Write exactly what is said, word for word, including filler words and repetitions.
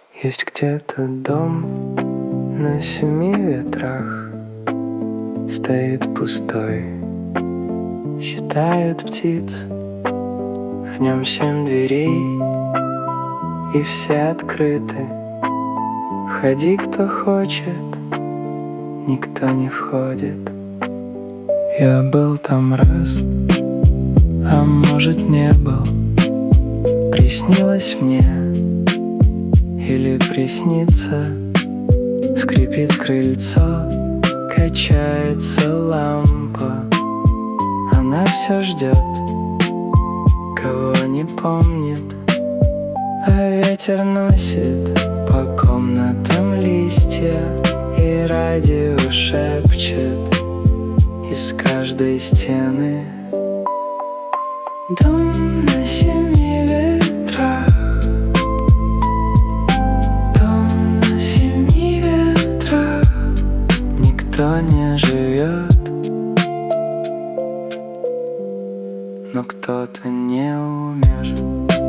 Есть где-то дом на семи ветрах, стоит пустой, считает птиц. В нем семь дверей, и все открыты. Входи, кто хочет, никто не входит. Я был там раз, а может не был. Приснилось мне или приснится. Скрипит крыльцо, качается лампа. Она все ждет, кого не помнит. А ветер носит по комнатам листья, и радио шепчет из каждой стены. Дом на семи ветрах, дом на семи ветрах. Никто не живет, но кто-то не умер.